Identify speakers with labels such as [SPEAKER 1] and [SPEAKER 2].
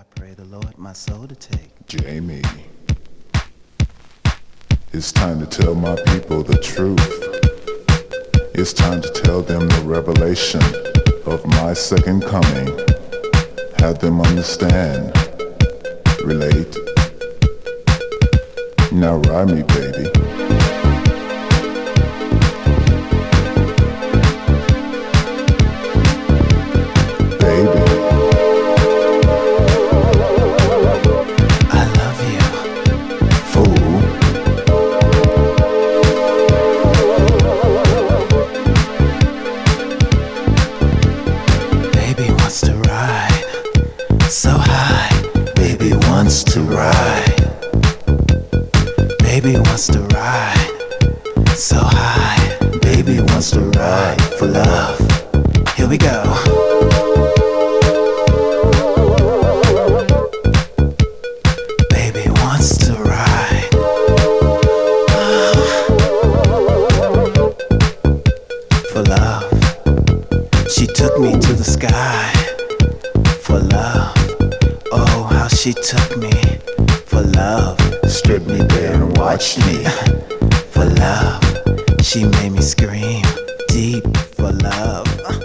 [SPEAKER 1] I pray the Lord my soul to take.
[SPEAKER 2] Jamie, it's time to tell my people the truth. It's time to tell them the revelation of my second coming. Have them understand, relate. Now ride me, baby.
[SPEAKER 1] So high, baby wants to ride. Baby wants to ride. So high, baby wants to ride for love. Here we go. Baby wants to ride. For love. She took me to the sky. For love. Oh, how she took me for love. Stripped me bare and watched me for love. She made me scream deep for love.